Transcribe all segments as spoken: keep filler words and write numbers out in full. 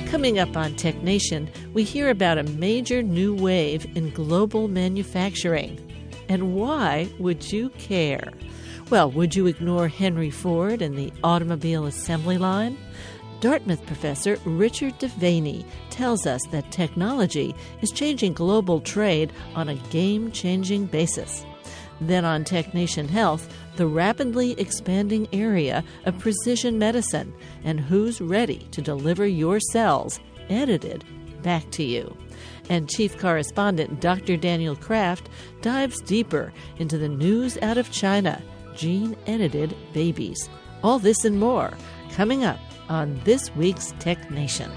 Coming up on Tech Nation, we hear about a major new wave in global manufacturing. And why would you care? Well, would you ignore Henry Ford and the automobile assembly line? Dartmouth professor Richard Devaney tells us that technology is changing global trade on a game-changing basis. Then on Tech Nation Health, the rapidly expanding area of precision medicine and who's ready to deliver your cells, edited, back to you. And Chief Correspondent Doctor Daniel Kraft dives deeper into the news out of China, gene-edited babies. All this and more coming up on this week's Tech Nation.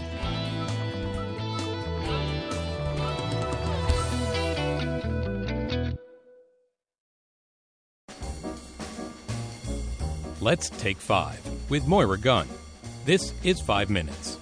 Let's take five with Moira Gunn. This is Five Minutes.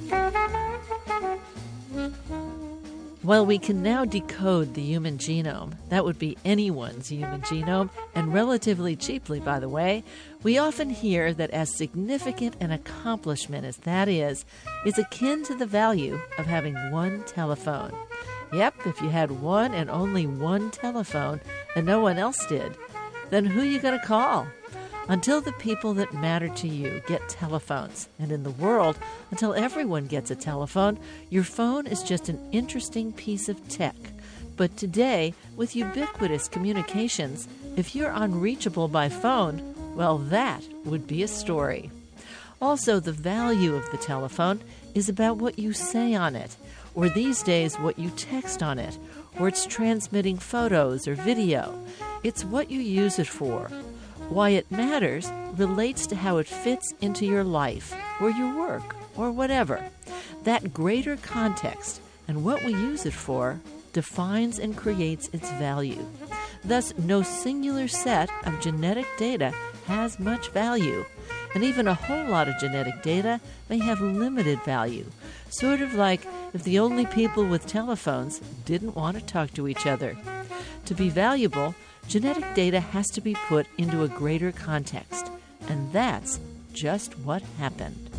Well, we can now decode the human genome. That would be anyone's human genome, and relatively cheaply, by the way. We often hear that as significant an accomplishment as that is, is akin to the value of having one telephone. Yep, if you had one and only one telephone and no one else did, then who are you going to call? Until the people that matter to you get telephones, and in the world, until everyone gets a telephone, your phone is just an interesting piece of tech. But today, with ubiquitous communications, if you're unreachable by phone, well, that would be a story. Also, the value of the telephone is about what you say on it, or these days, what you text on it, or it's transmitting photos or video. It's what you use it for. Why it matters relates to how it fits into your life, or your work, or whatever. That greater context and what we use it for defines and creates its value. Thus, no singular set of genetic data has much value, and even a whole lot of genetic data may have limited value, sort of like if the only people with telephones didn't want to talk to each other. To be valuable, genetic data has to be put into a greater context, and that's just what happened.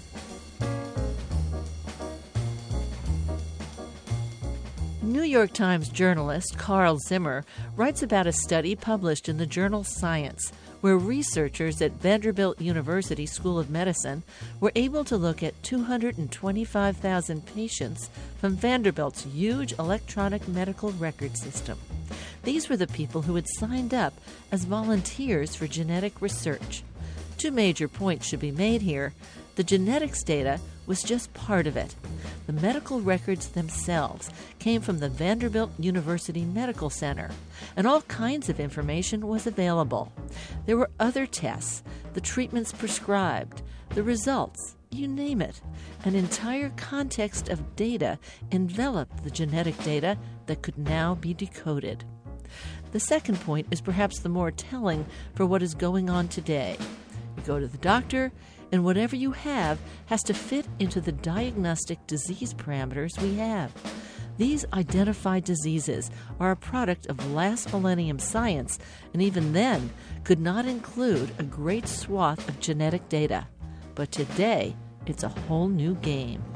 New York Times journalist Carl Zimmer writes about a study published in the journal Science, where researchers at Vanderbilt University School of Medicine were able to look at two hundred twenty-five thousand patients from Vanderbilt's huge electronic medical record system. These were the people who had signed up as volunteers for genetic research. Two major points should be made here. The genetics data was just part of it. The medical records themselves came from the Vanderbilt University Medical Center, and all kinds of information was available. There were other tests, the treatments prescribed, the results, you name it. An entire context of data enveloped the genetic data that could now be decoded. The second point is perhaps the more telling for what is going on today. You go to the doctor, and whatever you have has to fit into the diagnostic disease parameters we have. These identified diseases are a product of last millennium science, and even then could not include a great swath of genetic data. But today, it's a whole new game.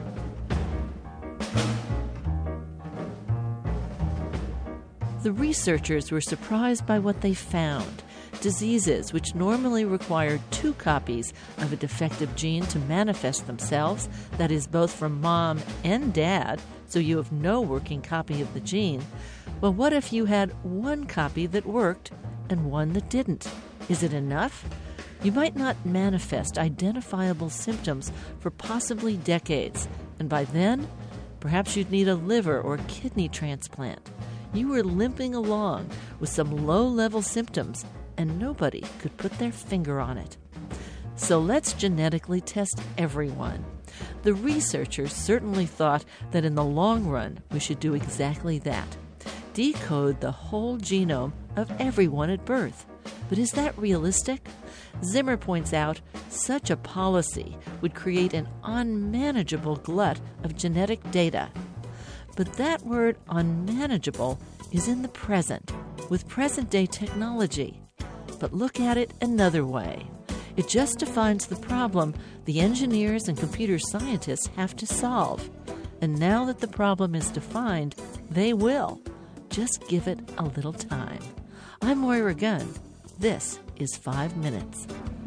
The researchers were surprised by what they found. Diseases which normally require two copies of a defective gene to manifest themselves, that is, both from mom and dad, so you have no working copy of the gene. Well, what if you had one copy that worked and one that didn't? Is it enough? You might not manifest identifiable symptoms for possibly decades, and by then, perhaps you'd need a liver or kidney transplant. You were limping along with some low-level symptoms, and nobody could put their finger on it. So let's genetically test everyone. The researchers certainly thought that in the long run we should do exactly that. Decode the whole genome of everyone at birth. But is that realistic? Zimmer points out such a policy would create an unmanageable glut of genetic data. But that word unmanageable is in the present, with present-day technology. But look at it another way. It just defines the problem the engineers and computer scientists have to solve. And now that the problem is defined, they will. Just give it a little time. I'm Moira Gunn. This is Five Minutes.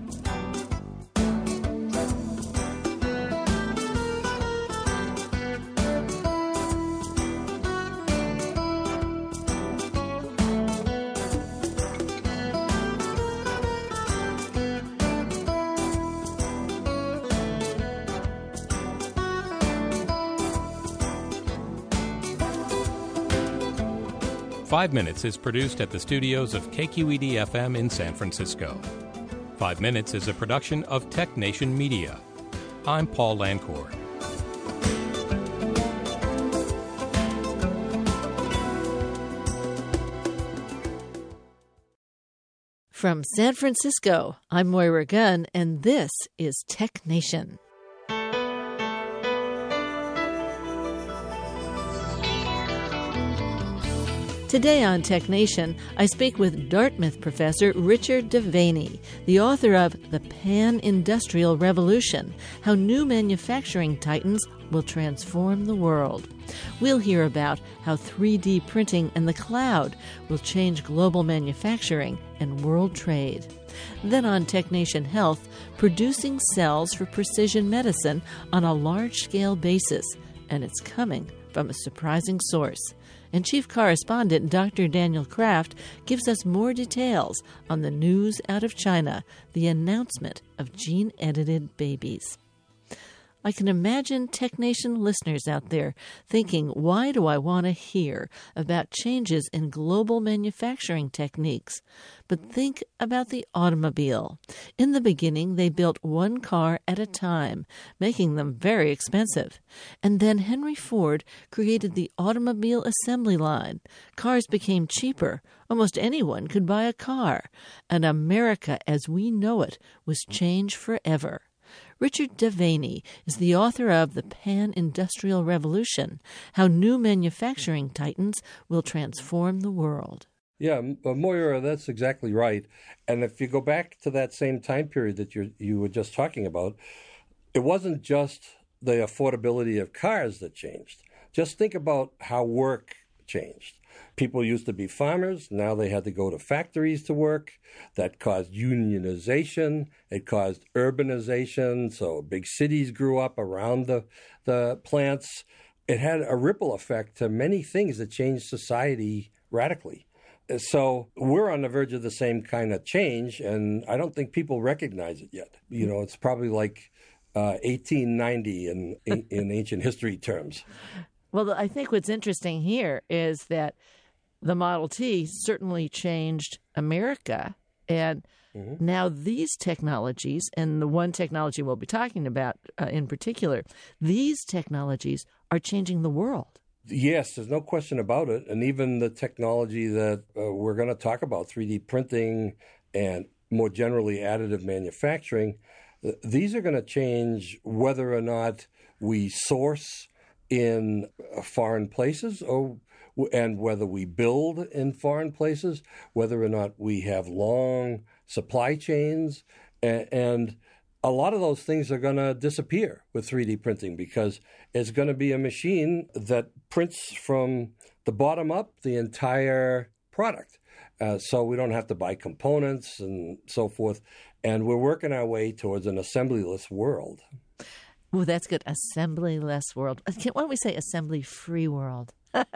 Five Minutes is produced at the studios of K Q E D F M in San Francisco. Five Minutes is a production of Tech Nation Media. I'm Paul Lancourt. From San Francisco, I'm Moira Gunn, and this is Tech Nation. Today on Tech Nation, I speak with Dartmouth professor Richard Devaney, the author of The Pan-Industrial Revolution, How New Manufacturing Titans Will Transform the World. We'll hear about how three D printing and the cloud will change global manufacturing and world trade. Then on Tech Nation Health, producing cells for precision medicine on a large-scale basis, and it's coming from a surprising source. And Chief Correspondent Doctor Daniel Kraft gives us more details on the news out of China, the announcement of gene-edited babies. I can imagine Tech Nation listeners out there thinking, why do I want to hear about changes in global manufacturing techniques? But think about the automobile. In the beginning, they built one car at a time, making them very expensive. And then Henry Ford created the automobile assembly line. Cars became cheaper. Almost anyone could buy a car. And America as we know it was changed forever. Richard Devaney is the author of The Pan-Industrial Revolution, How New Manufacturing Titans Will Transform the World. Yeah, Moira, that's exactly right. And if you go back to that same time period that you you were just talking about, it wasn't just the affordability of cars that changed. Just think about how work changed. People used to be farmers. Now they had to go to factories to work. That caused unionization. It caused urbanization. So big cities grew up around the, the plants. It had a ripple effect to many things that changed society radically. So we're on the verge of the same kind of change, and I don't think people recognize it yet. You know, it's probably like uh, eighteen ninety in, in, in ancient history terms. Well, I think what's interesting here is that the Model T certainly changed America. And mm-hmm. now these technologies, and the one technology we'll be talking about uh, in particular, these technologies are changing the world. Yes, there's no question about it. And even the technology that uh, we're going to talk about, three D printing and more generally additive manufacturing, th- these are going to change whether or not we source in foreign places, or and whether we build in foreign places, whether or not we have long supply chains, and, and a lot of those things are going to disappear with three D printing because it's going to be a machine that prints from the bottom up the entire product. Uh, so we don't have to buy components and so forth. And we're working our way towards an assemblyless world. Oh, that's good. Assembly-less world. Why don't we say assembly-free world?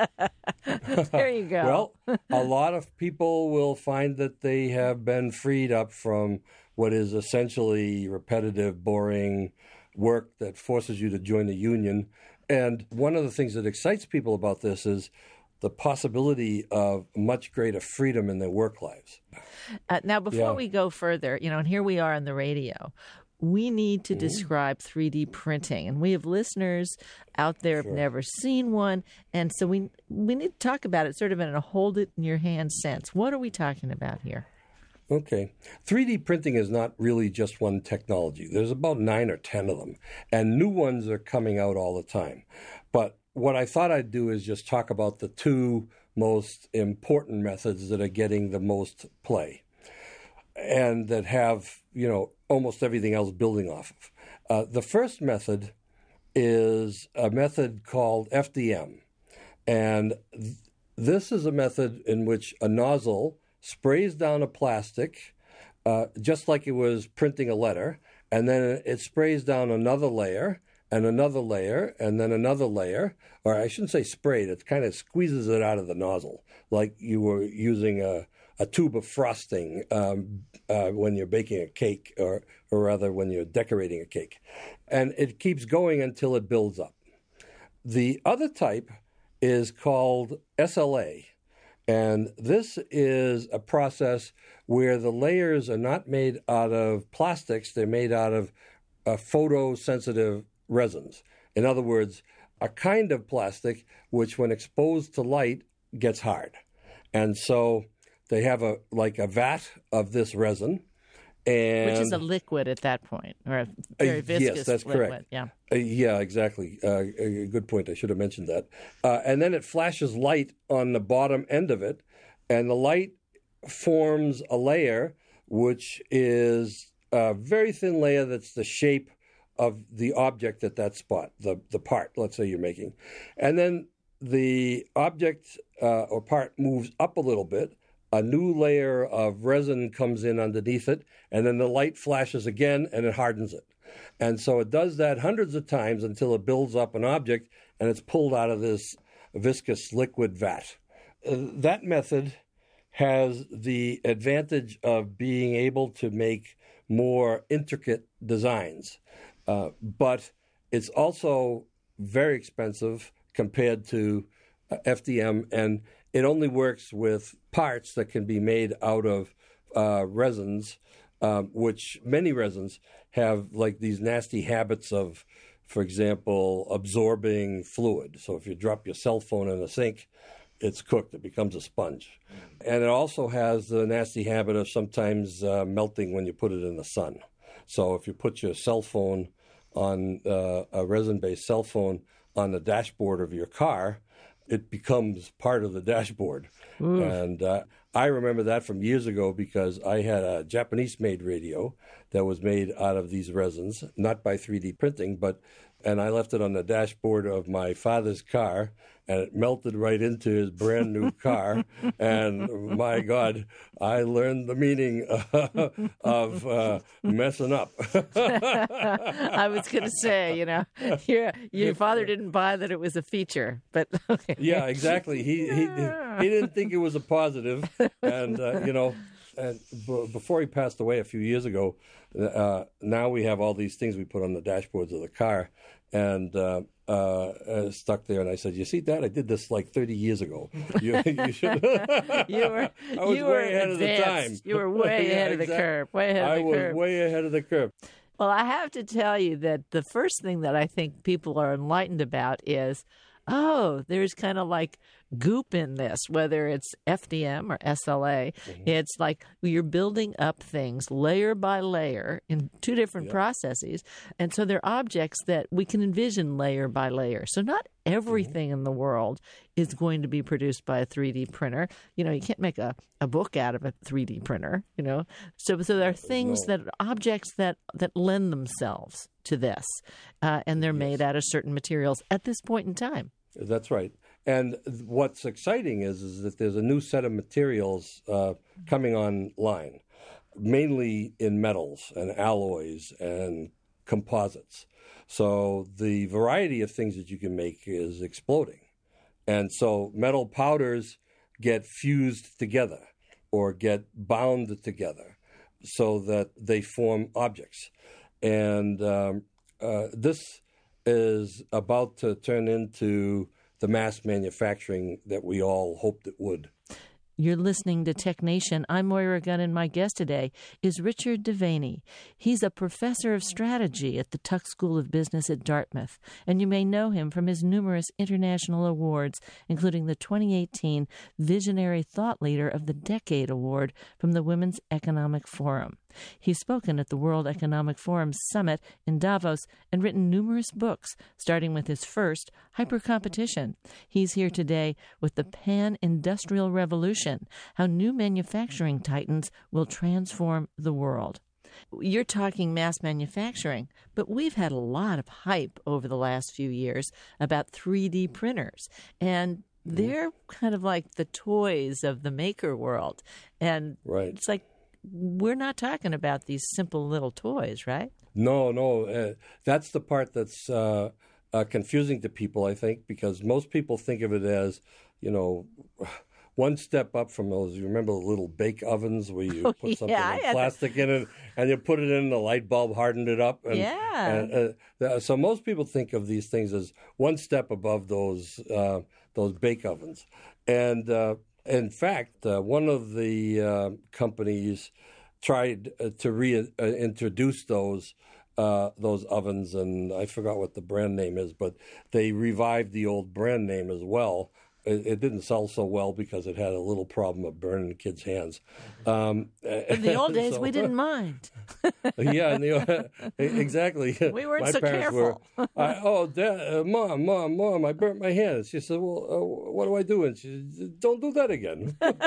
There you go. Well, a lot of people will find that they have been freed up from what is essentially repetitive, boring work that forces you to join the union. And one of the things that excites people about this is the possibility of much greater freedom in their work lives. Uh, now, before yeah. we go further, you know, and here we are on the radio, we need to mm-hmm. describe three D printing. And we have listeners out there who've sure. never seen one. And so we we need to talk about it sort of in a hold-it-in-your-hand sense. What are we talking about here? Okay. three D printing is not really just one technology. There's about nine or ten of them. And new ones are coming out all the time. But what I thought I'd do is just talk about the two most important methods that are getting the most play and that have, you know, almost everything else building off of. Uh, the first method is a method called F D M. And th- this is a method in which a nozzle sprays down a plastic, uh, just like it was printing a letter, and then it sprays down another layer, and another layer, and then another layer, or I shouldn't say sprayed, it kind of squeezes it out of the nozzle, like you were using a, a tube of frosting um, uh, when you're baking a cake, or, or rather when you're decorating a cake. And it keeps going until it builds up. The other type is called S L A, and this is a process where the layers are not made out of plastics, they're made out of uh, photosensitive resins. In other words, a kind of plastic which, when exposed to light, gets hard. And so they have a like a vat of this resin, and which is a liquid at that point, or a very uh, viscous yes, that's liquid. correct. Yeah, uh, yeah, exactly. Uh, a good point. I should have mentioned that. Uh, and then it flashes light on the bottom end of it, and the light forms a layer which is a very thin layer that's the shape of the object at that spot, the, the part, let's say you're making. And then the object uh, or part moves up a little bit, a new layer of resin comes in underneath it, and then the light flashes again and it hardens it. And so it does that hundreds of times until it builds up an object and it's pulled out of this viscous liquid vat. Uh, that method has the advantage of being able to make more intricate designs. Uh, but it's also very expensive compared to uh, F D M, and it only works with parts that can be made out of uh, resins, um, which many resins have like these nasty habits of, for example, absorbing fluid. So if you drop your cell phone in the sink, it's cooked, it becomes a sponge. And it also has the nasty habit of sometimes uh, melting when you put it in the sun. So if you put your cell phone on uh, a resin-based cell phone on the dashboard of your car, it becomes part of the dashboard. Oof. And uh, I remember that from years ago because I had a Japanese-made radio that was made out of these resins, not by three D printing, but and I left it on the dashboard of my father's car, and it melted right into his brand new car. And my God, I learned the meaning uh, of uh, messing up. I was going to say, you know, your your father didn't buy that it was a feature, but okay. Yeah, exactly. He he he didn't think it was a positive, and uh, you know. And b- before he passed away a few years ago, uh, now we have all these things we put on the dashboards of the car, and uh, uh, uh, stuck there. And I said, "You see, Dad, I did this like thirty years ago. You, you should." you were, I was you way were ahead advanced. of the time. You were way yeah, ahead of the exactly. curve. Way ahead of I the was curve. way ahead of the curve. Well, I have to tell you that the first thing that I think people are enlightened about is, oh, there's kind of like goop in this, whether it's F D M or S L A. Mm-hmm. It's like you're building up things layer by layer in two different yep. processes. And so they're objects that we can envision layer by layer. So not everything mm-hmm. in the world is going to be produced by a three D printer. You know, you can't make a, a book out of a three D printer, you know. So so there are things no. that objects that, that lend themselves to this, uh, and they're yes. made out of certain materials at this point in time. That's right. And what's exciting is, is that there's a new set of materials uh, coming online, mainly in metals and alloys and composites. So the variety of things that you can make is exploding. And so metal powders get fused together or get bound together so that they form objects. And um, uh, this is about to turn into the mass manufacturing that we all hoped it would. You're listening to Tech Nation. I'm Moira Gunn, and my guest today is Richard Devaney. He's a professor of strategy at the Tuck School of Business at Dartmouth, and you may know him from his numerous international awards, including the twenty eighteen Visionary Thought Leader of the Decade Award from the Women's Economic Forum. He's spoken at the World Economic Forum Summit in Davos and written numerous books, starting with his first, Hypercompetition. He's here today with the Pan-Industrial Revolution, how new manufacturing titans will transform the world. You're talking mass manufacturing, but we've had a lot of hype over the last few years about three D printers, and they're kind of like the toys of the maker world. And right. It's like, we're not talking about these simple little toys, right? No, no. Uh, that's the part that's uh, uh, confusing to people, I think, because most people think of it as, you know, one step up from those. You remember the little bake ovens where you oh, put something yeah, in plastic in it and you put it in, the light bulb hardened it up. And, yeah. And, uh, so most people think of these things as one step above those uh, those bake ovens. And uh, in fact, uh, one of the uh, companies tried uh, to reintroduce those uh, those ovens, and I forgot what the brand name is, but they revived the old brand name as well. It, it didn't sell so well because it had a little problem of burning kids' hands. Um, In the old days, so, we didn't mind. yeah, in the, exactly. We weren't my so parents careful. Were, I, oh, Dad, uh, Mom, Mom, Mom, I burnt my hand. She said, well, uh, what do I do? And she said, don't do that again. you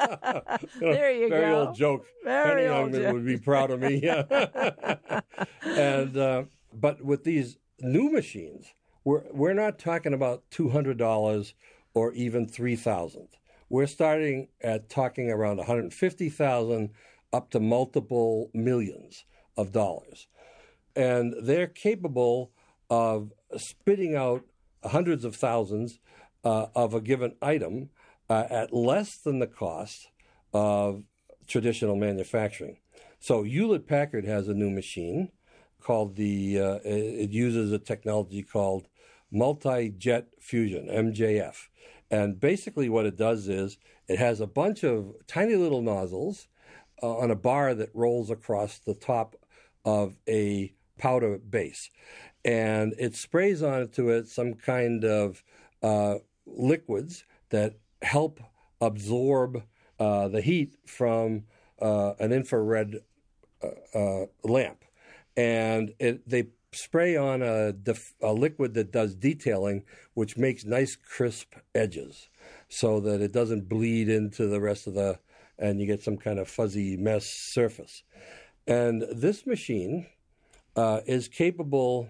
know, there you very go. Very old joke. Very Penny old Youngman joke. would be proud of me. Yeah. and uh, But with these new machines, we're, we're not talking about two hundred dollars or even three thousand dollars. We're starting at talking around one hundred fifty thousand dollars up to multiple millions of dollars. And they're capable of spitting out hundreds of thousands uh, of a given item uh, at less than the cost of traditional manufacturing. So Hewlett-Packard has a new machine called the, uh, it uses a technology called multi-jet fusion, M J F. And basically what it does is it has a bunch of tiny little nozzles uh, on a bar that rolls across the top of a powder base. And it sprays onto it some kind of uh, liquids that help absorb uh, the heat from uh, an infrared uh, uh, lamp. And it, they spray on a, def- a liquid that does detailing, which makes nice crisp edges so that it doesn't bleed into the rest of the, and you get some kind of fuzzy mess surface. And this machine uh, is capable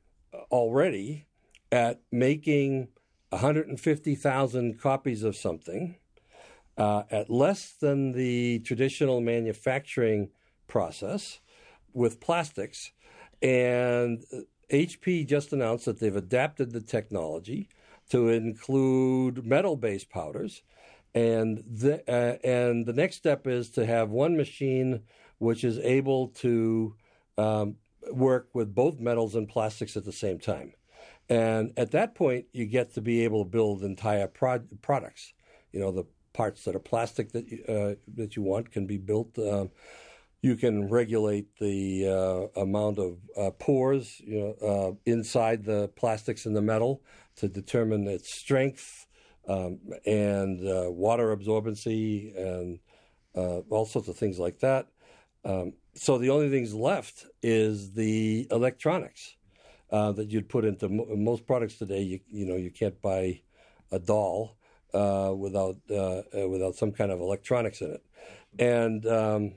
already at making one hundred fifty thousand copies of something uh, at less than the traditional manufacturing process with plastics. And H P just announced that they've adapted the technology to include metal-based powders. And the, uh, and the next step is to have one machine which is able to um, work with both metals and plastics at the same time. And at that point, you get to be able to build entire pro- products. You know, the parts that are plastic that you, uh, that you want can be built. Uh, you can regulate the uh, amount of uh, pores, you know, uh, inside the plastics and the metal to determine its strength um, and uh, water absorbency and uh, all sorts of things like that. Um, so the only things left is the electronics uh, that you'd put into mo- most products today. You, you know, you can't buy a doll uh, without uh, uh, without some kind of electronics in it, and um,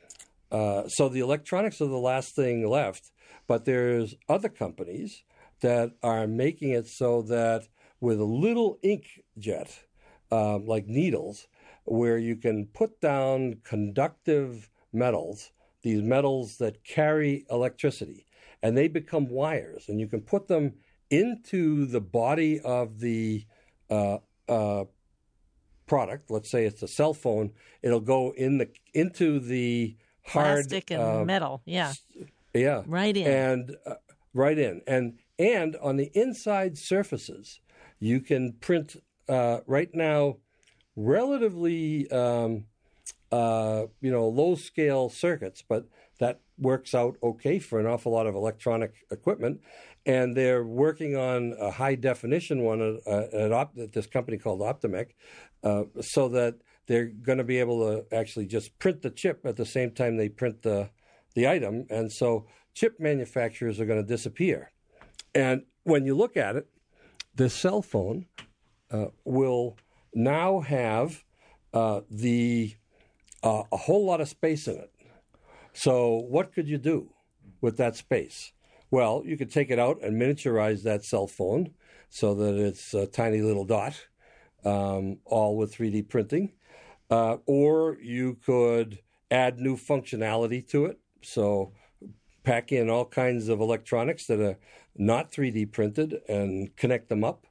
uh, so the electronics are the last thing left. But there's other companies that are making it so that with a little inkjet, um, like needles, where you can put down conductive metals, these metals that carry electricity, and they become wires, and you can put them into the body of the uh, uh, product. Let's say it's a cell phone; it'll go in the into the hard plastic and uh, metal, yeah, yeah, right in, and uh, right in, and and on the inside surfaces, you can print uh, right now relatively. Um, Uh, you know, low-scale circuits, but that works out okay for an awful lot of electronic equipment. And they're working on a high-definition one at, at, Op- at this company called Optimec, uh, so that they're going to be able to actually just print the chip at the same time they print the the item. And so chip manufacturers are going to disappear. And when you look at it, the cell phone uh, will now have uh, the Uh, a whole lot of space in it So what could you do with that space? Well, you could take it out and miniaturize that cell phone so that it's a tiny little dot, um, all with three D printing. Uh, or you could add new functionality to it. So pack in all kinds of electronics that are not three D printed and connect them up.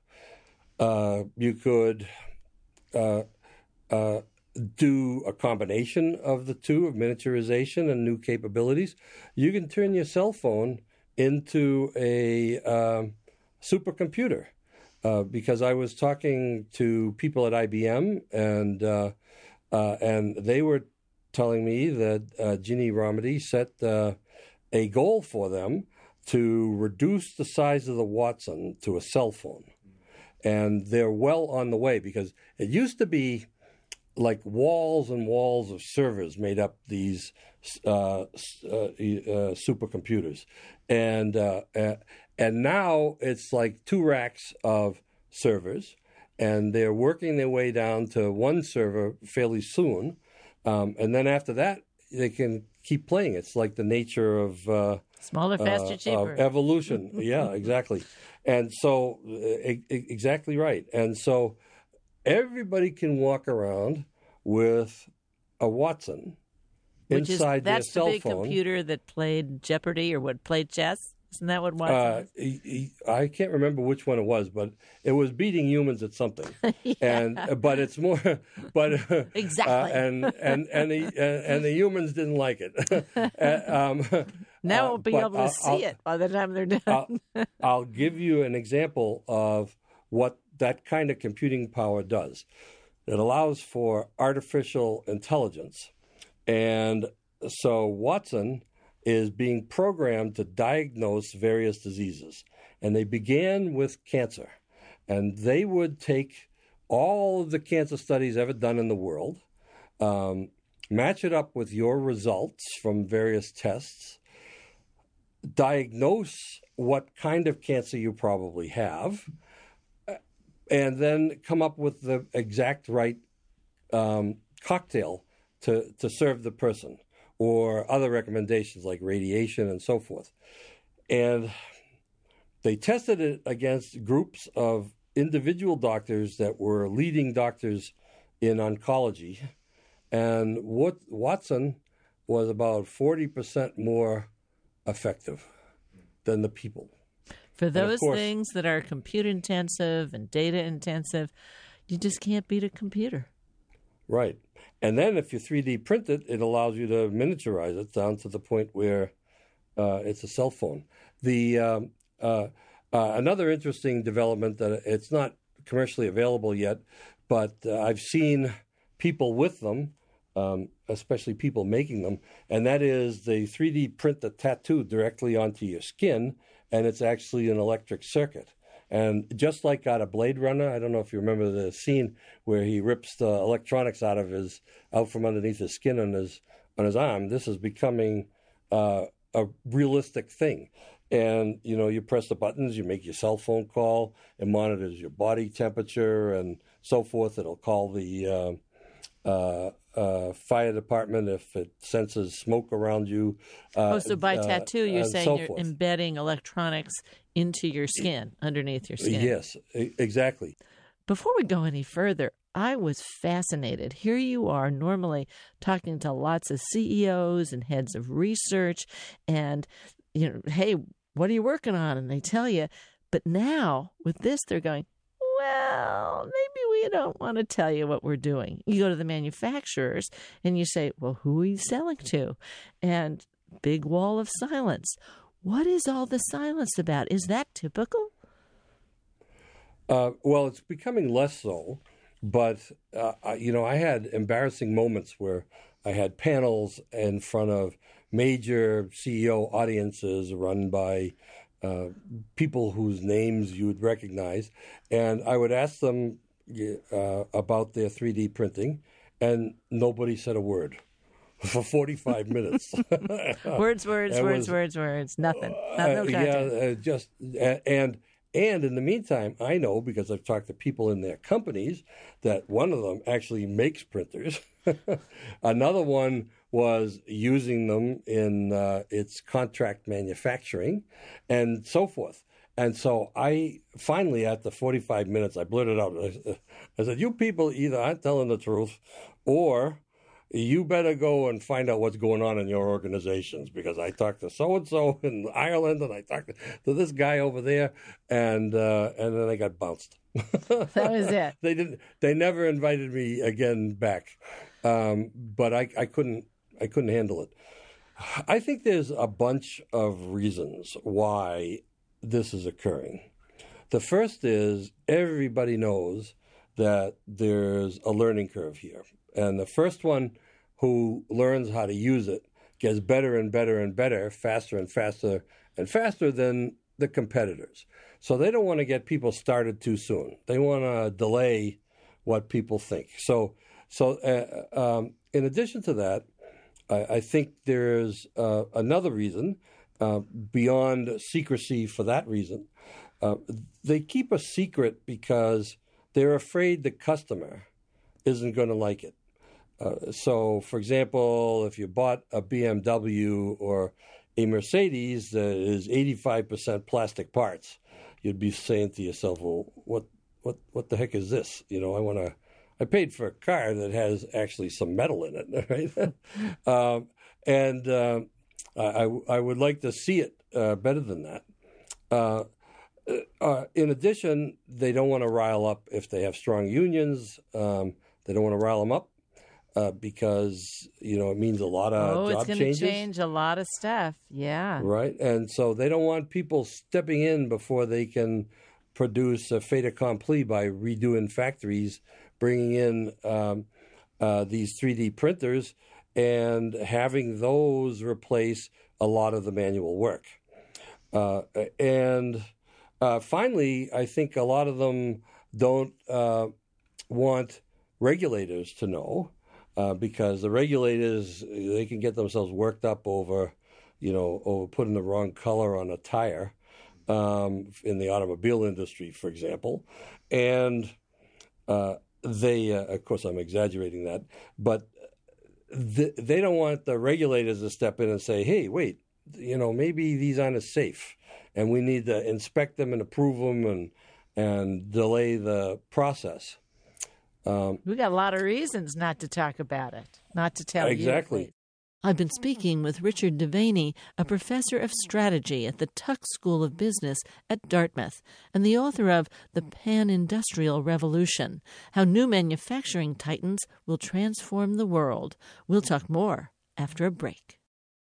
Uh, you could uh, uh, do a combination of the two, of miniaturization and new capabilities. You can turn your cell phone into a um, supercomputer. Uh, because I was talking to people at I B M, and uh, uh, and they were telling me that uh, Ginni Rometty set uh, a goal for them to reduce the size of the Watson to a cell phone. And they're well on the way, because it used to be like walls and walls of servers made up these uh, uh, uh, supercomputers. And, uh, uh, and now it's like two racks of servers, and they're working their way down to one server fairly soon. Um, and then after that, they can keep playing. It's like the nature of uh, smaller, faster, uh, cheaper of evolution. Yeah, exactly. And so, uh, e- exactly right. And so, everybody can walk around with a Watson Which inside is, that's their cell the big phone. computer that played Jeopardy or what played chess. Isn't that what Watson Uh, is? he, he, I can't remember which one it was, but it was beating humans at something. Yeah. And but it's more, but Exactly. Uh, and and and the and, and the humans didn't like it. Uh, um, Now uh, we'll be but able to I'll- see I'll- it by the time they're done. I'll, I'll give you an example of what that kind of computing power does. It allows for artificial intelligence. And so Watson is being programmed to diagnose various diseases. And they began with cancer. And they would take all of the cancer studies ever done in the world, um, match it up with your results from various tests, diagnose what kind of cancer you probably have, and then come up with the exact right um, cocktail to, to serve the person, or other recommendations like radiation and so forth. And they tested it against groups of individual doctors that were leading doctors in oncology. And what Watson was about forty percent more effective than the people. For those course- things that are compute intensive and data intensive, you just can't beat a computer. Right. And then if you three D print it, it allows you to miniaturize it down to the point where uh, it's a cell phone. The um, uh, uh, another interesting development that it's not commercially available yet, but uh, I've seen people with them, um, especially people making them, and that is they three D print the tattoo directly onto your skin, and it's actually an electric circuit. And just like out of Blade Runner, I don't know if you remember the scene where he rips the electronics out of his, out from underneath his skin on his on his arm. This is becoming uh, a realistic thing. And you know, you press the buttons, you make your cell phone call, it monitors your body temperature and so forth. It'll call the uh, uh, uh, fire department if it senses smoke around you. Uh, Oh, so by uh, tattoo, you're and saying so you're forth. embedding electronics into your skin, underneath your skin. Yes, e- exactly. Before we go any further, I was fascinated. Here you are normally talking to lots of C E Os and heads of research and, you know, hey, what are you working on? And they tell you. But now with this, they're going, well, maybe we don't want to tell you what we're doing. You go to the manufacturers and you say, well, who are you selling to? And big wall of silence. What is all the silence about? Is that typical? Uh, well, it's becoming less so, but uh, I- you know, I had embarrassing moments where I had panels in front of major C E O audiences run by uh, people whose names you would recognize, and I would ask them uh, about their three D printing, and nobody said a word for forty-five minutes. Words, words, That words, was- words, words. Nothing. Not, no Uh, content. yeah, uh, just uh, and and in the meantime, I know because I've talked to people in their companies that one of them actually makes printers. Another one was using them in uh, its contract manufacturing and so forth. And so I finally, after forty-five minutes, I blurted out, I said, you people either aren't telling the truth or you better go and find out what's going on in your organizations, because I talked to so-and-so in Ireland and I talked to, to this guy over there, and uh, and then I got bounced. That was it. They didn't. They never invited me again back, um, but I, I couldn't. I couldn't handle it. I think there's a bunch of reasons why this is occurring. The first is everybody knows that there's a learning curve here. And the first one who learns how to use it gets better and better and better, faster and faster and faster than the competitors. So they don't want to get people started too soon. They want to delay what people think. So, so uh, um, in addition to that, I, I think there's uh, another reason uh, beyond secrecy for that reason. Uh, they keep a secret because they're afraid the customer isn't going to like it. Uh, so, for example, if you bought a B M W or a Mercedes that is eighty-five percent plastic parts, you'd be saying to yourself, well, what what, what the heck is this? You know, I want to, I paid for a car that has actually some metal in it, right? um, and uh, I, I would like to see it uh, better than that. Uh, uh, in addition, they don't want to rile up if they have strong unions. Um, they don't want to rile them up. Uh, because, you know, it means a lot of oh, job it's changes. going to change a lot of stuff. Yeah. Right. And so they don't want people stepping in before they can produce a fait accompli by redoing factories, bringing in um, uh, these three D printers and having those replace a lot of the manual work. Uh, and uh, finally, I think a lot of them don't uh, want regulators to know. Uh, because the regulators, they can get themselves worked up over, you know, over putting the wrong color on a tire um, in the automobile industry, for example. And uh, they, uh, of course, I'm exaggerating that, but th- they don't want the regulators to step in and say, hey, wait, you know, maybe these aren't as safe, and we need to inspect them and approve them and and delay the process. Um, we got a lot of reasons not to talk about it, not to tell exactly. you. Exactly. I've been speaking with Richard Devaney, a professor of strategy at the Tuck School of Business at Dartmouth and the author of The Pan-Industrial Revolution, How New Manufacturing Titans Will Transform the World. We'll talk more after a break.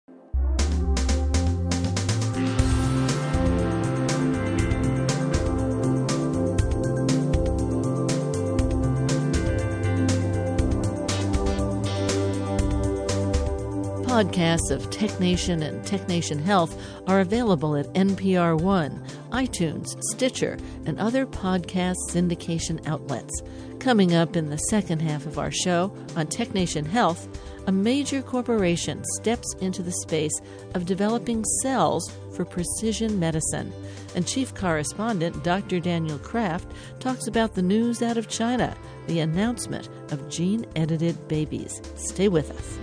Podcasts of TechNation and TechNation Health are available at N P R One, iTunes, Stitcher, and other podcast syndication outlets. Coming up in the second half of our show on TechNation Health, a major corporation steps into the space of developing cells for precision medicine. And chief correspondent Doctor Daniel Kraft talks about the news out of China, the announcement of gene-edited babies. Stay with us.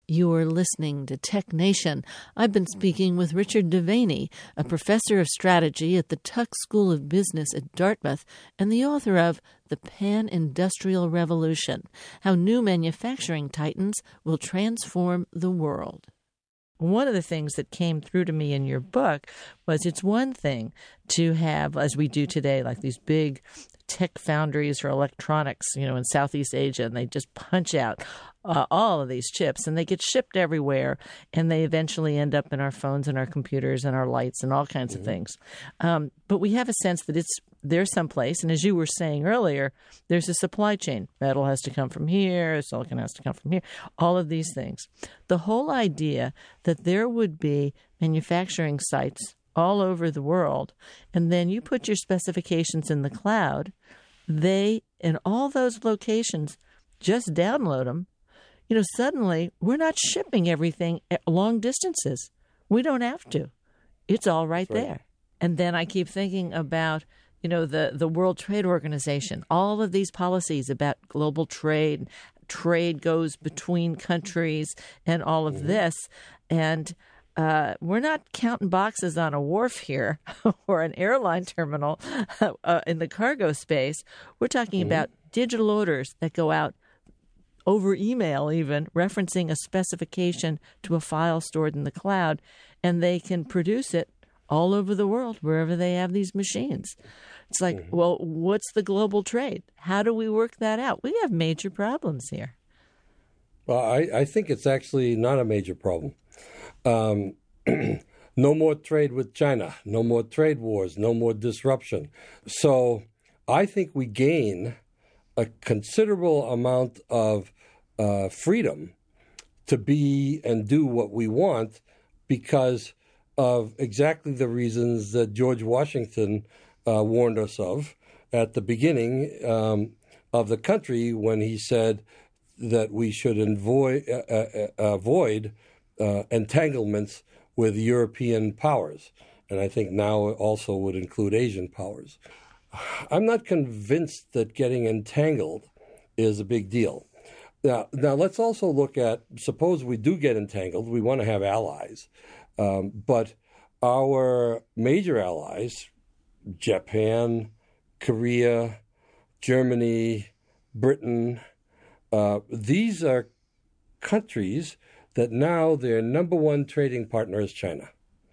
You're listening to Tech Nation. I've been speaking with Richard Devaney, a professor of strategy at the Tuck School of Business at Dartmouth and the author of The Pan-Industrial Revolution, How New Manufacturing Titans Will Transform the World. One of the things that came through to me in your book was it's one thing to have, as we do today, like these big tech foundries for electronics, you know, in Southeast Asia, and they just punch out uh, all of these chips, and they get shipped everywhere, and they eventually end up in our phones and our computers and our lights and all kinds mm-hmm. of things. Um, but we have a sense that it's there someplace, and as you were saying earlier, there's a supply chain. Metal has to come from here, silicon has to come from here, all of these things. The whole idea that there would be manufacturing sites all over the world, and then you put your specifications in the cloud, they, in all those locations, just download them. You know, suddenly we're not shipping everything at long distances. We don't have to. It's all right, right there. And then I keep thinking about, you know, the, the World Trade Organization, all of these policies about global trade, trade goes between countries and all of mm-hmm. this. And Uh, we're not counting boxes on a wharf here or an airline terminal uh, in the cargo space. We're talking mm-hmm. about digital orders that go out over email even, referencing a specification to a file stored in the cloud, and they can produce it all over the world wherever they have these machines. It's like, mm-hmm. well, what's the global trade? How do we work that out? We have major problems here. Well, I, I think it's actually not a major problem. Um, no more trade with China, no more trade wars, no more disruption. So I think we gain a considerable amount of uh, freedom to be and do what we want because of exactly the reasons that George Washington uh, warned us of at the beginning um, of the country when he said that we should avoid, uh, uh, avoid Uh, entanglements with European powers, and I think now also would include Asian powers. I'm not convinced that getting entangled is a big deal. Now, now let's also look at, suppose we do get entangled, we want to have allies, um, but our major allies, Japan, Korea, Germany, Britain, uh, these are countries that now their number one trading partner is China.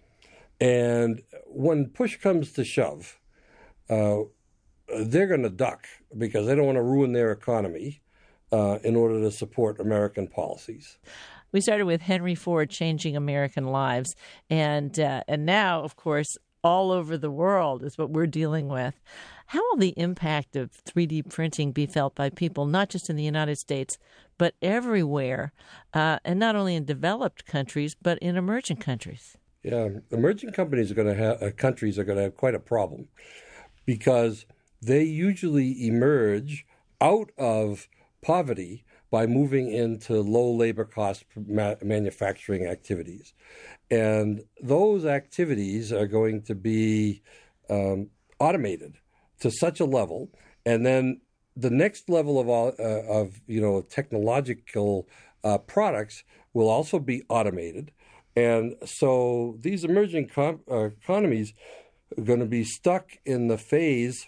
And when push comes to shove, uh, they're going to duck because they don't want to ruin their economy uh, in order to support American policies. We started with Henry Ford changing American lives. And, uh, and now, of course, all over the world is what we're dealing with. How will the impact of three D printing be felt by people, not just in the United States, but everywhere, uh, and not only in developed countries, but in emerging countries? Yeah, emerging companies are going to have uh, countries are going to have quite a problem because they usually emerge out of poverty by moving into low labor cost ma- manufacturing activities, and those activities are going to be um, automated to such a level, and then the next level of uh, of you know technological uh, products will also be automated, and so these emerging com- uh, economies are going to be stuck in the phase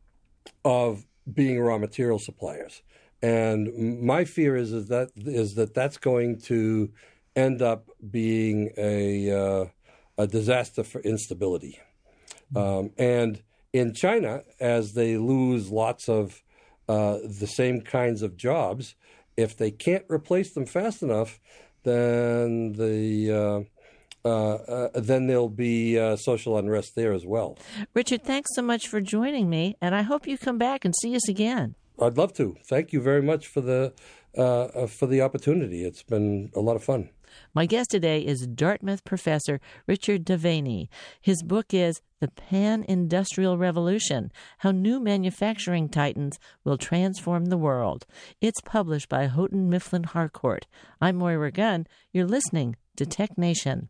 of being raw material suppliers. And my fear is, is that is that that's going to end up being a uh, a disaster for instability, um, and in China, as they lose lots of uh, the same kinds of jobs, if they can't replace them fast enough, then the uh, uh, uh, then there'll be uh, social unrest there as well. Richard, thanks so much for joining me, and I hope you come back and see us again. I'd love to. Thank you very much for the uh, for the opportunity. It's been a lot of fun. My guest today is Dartmouth professor Richard Devaney. His book is The Pan-Industrial Revolution, How New Manufacturing Titans Will Transform the World. It's published by Houghton Mifflin Harcourt. I'm Moira Gunn. You're listening to Tech Nation.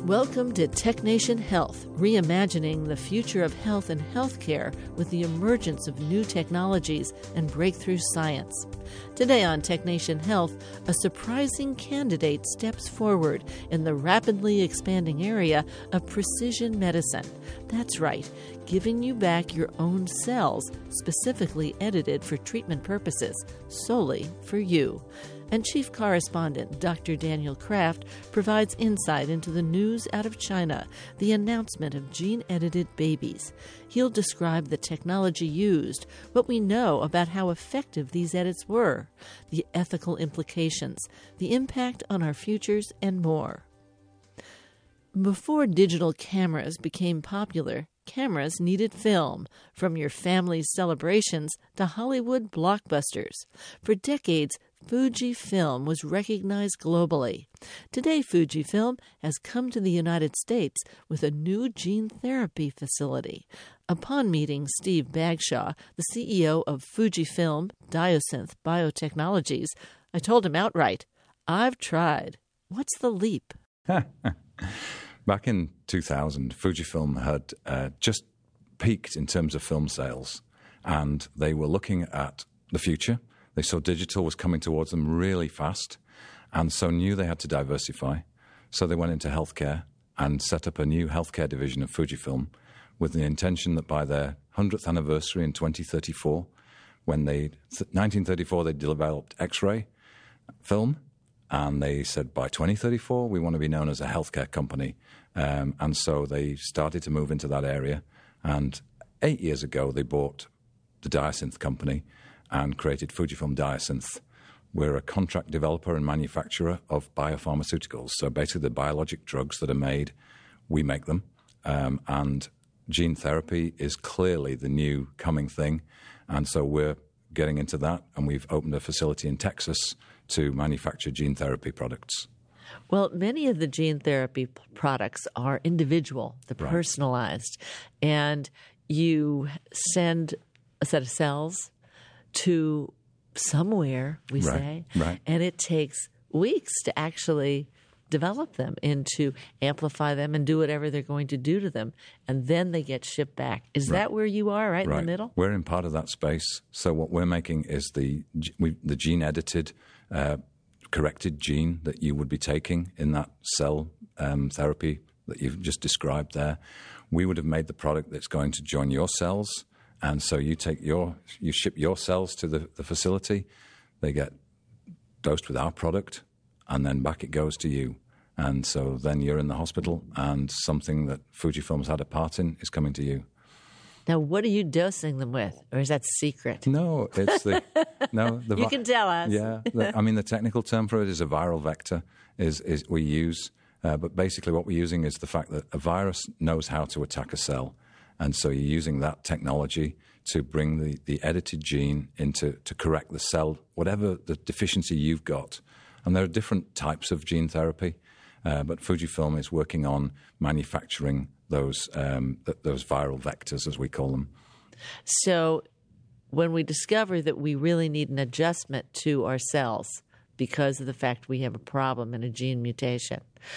Welcome to TechNation Health, reimagining the future of health and healthcare with the emergence of new technologies and breakthrough science. Today on TechNation Health, a surprising candidate steps forward in the rapidly expanding area of precision medicine. That's right, giving you back your own cells, specifically edited for treatment purposes, solely for you. And Chief Correspondent Doctor Daniel Kraft provides insight into the news out of China, the announcement of gene-edited babies. He'll describe the technology used, what we know about how effective these edits were, the ethical implications, the impact on our futures, and more. Before digital cameras became popular, cameras needed film, from your family's celebrations to Hollywood blockbusters. For decades, Fujifilm was recognized globally. Today, Fujifilm has come to the United States with a new gene therapy facility. Upon meeting Steve Bagshaw, the C E O of Fujifilm Diosynth Biotechnologies, I told him outright, I've tried. What's the leap? Back in two thousand, Fujifilm had uh, just peaked in terms of film sales, and they were looking at the future. They saw digital was coming towards them really fast, and so knew they had to diversify. So they went into healthcare and set up a new healthcare division of Fujifilm with the intention that by their hundredth anniversary in twenty thirty-four, when they, nineteen thirty-four, they developed X-ray film, and they said by twenty thirty-four, we want to be known as a healthcare company. Um, and so they started to move into that area. And eight years ago, they bought the Diosynth company and created Fujifilm Diosynth. We're a contract developer and manufacturer of biopharmaceuticals. So basically the biologic drugs that are made, we make them. Um, and gene therapy is clearly the new coming thing. And so we're getting into that, and we've opened a facility in Texas to manufacture gene therapy products. Well, many of the gene therapy p- products are individual, they're Right. personalized, and you send a set of cells to somewhere, we Right, say, right. and it takes weeks to actually develop them and to amplify them and do whatever they're going to do to them, and then they get shipped back. Is Right. that where you are, right, Right. in the middle? We're in part of that space. So what we're making is the g- we, the gene-edited, uh, corrected gene that you would be taking in that cell um, therapy that you've just described there. We would have made the product that's going to join your cells, and so you take your you ship your cells to the, the facility. They get dosed with our product, and then back it goes to you. And so then you're in the hospital, and something that Fujifilm's had a part in is coming to you. Now, what are you dosing them with, or is that secret? No, it's the no. The You vi- can tell us. Yeah, the, I mean the technical term for it is a viral vector. Is is we use, uh, but basically what we're using is the fact that a virus knows how to attack a cell, and so you're using that technology to bring the, the edited gene into to correct the cell, whatever the deficiency you've got. And there are different types of gene therapy, uh, but Fujifilm is working on manufacturing those um, th- those viral vectors, as we call them. So when we discover that we really need an adjustment to our cells because of the fact we have a problem in a gene mutation,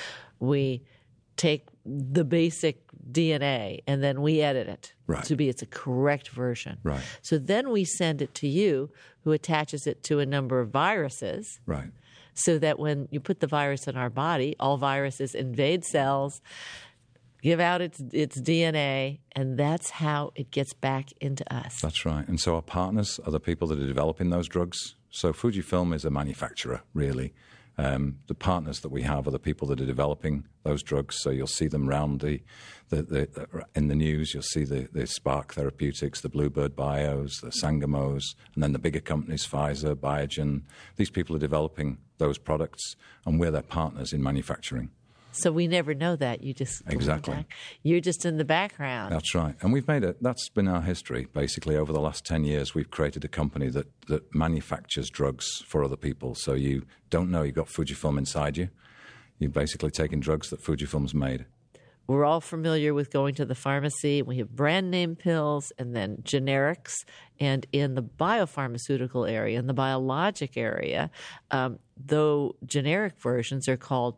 we take the basic D N A and then we edit it Right. to be its a correct version. Right. So then we send it to you, who attaches it to a number of viruses, Right. so that when you put the virus in our body, all viruses invade cells, give out its its D N A, and that's how it gets back into us. That's right. And so our partners are the people that are developing those drugs. So Fujifilm is a manufacturer, really. Um, the partners that we have are the people that are developing those drugs. So you'll see them round the, the, the in the news. You'll see the, the Spark Therapeutics, the Bluebird Bios, the Sangamos, and then the bigger companies, Pfizer, Biogen. These people are developing those products, and we're their partners in manufacturing. So we never know that. You just Exactly. You're just in the background. That's right. And we've made it, that's been our history. Basically, over the last ten years, we've created a company that, that manufactures drugs for other people. So you don't know you've got Fujifilm inside you. You're basically taking drugs that Fujifilm's made. We're all familiar with going to the pharmacy. We have brand name pills and then generics. And in the biopharmaceutical area, in the biologic area, um, though generic versions are called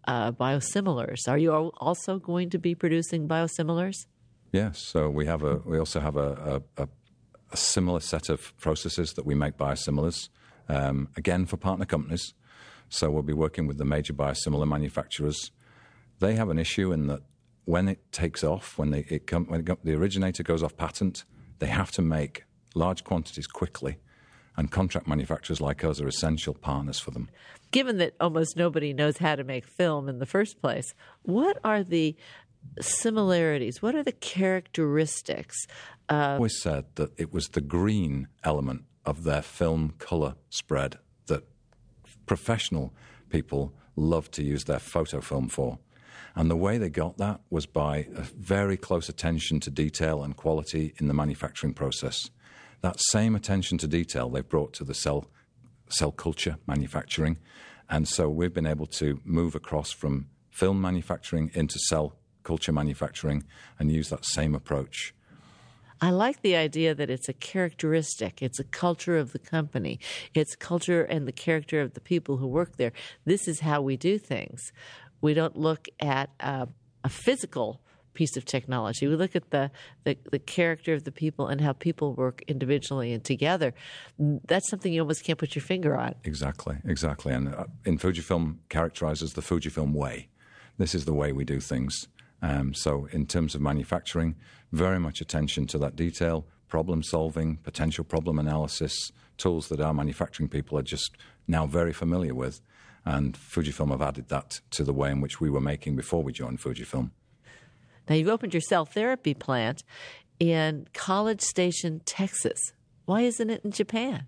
uh, biosimilars. Are you al- also going to be producing biosimilars? Yes. So we have a we also have a, a, a, a similar set of processes that we make biosimilars, um, again for partner companies. So we'll be working with the major biosimilar manufacturers. They have an issue in that when it takes off, when, they, it come, when it go, the originator goes off patent, they have to make large quantities quickly, and contract manufacturers like us are essential partners for them. Given that almost nobody knows how to make film in the first place, what are the similarities? What are the characteristics? Uh, I always said that it was the green element of their film color spread that professional people love to use their photo film for. And the way they got that was by a very close attention to detail and quality in the manufacturing process. That same attention to detail they've brought to the cell cell culture manufacturing. And so we've been able to move across from film manufacturing into cell culture manufacturing and use that same approach. I like the idea that it's a characteristic. It's a culture of the company. It's culture and the character of the people who work there. This is how we do things. We don't look at uh, a physical piece of technology. We look at the, the, the character of the people and how people work individually and together. That's something you almost can't put your finger on. Exactly, exactly. And uh, in Fujifilm characterizes the Fujifilm way. This is the way we do things. Um, so in terms of manufacturing, very much attention to that detail, problem solving, potential problem analysis, tools that our manufacturing people are just now very familiar with. And Fujifilm have added that to the way in which we were making before we joined Fujifilm. Now, you've opened your cell therapy plant in College Station, Texas. Why isn't it in Japan?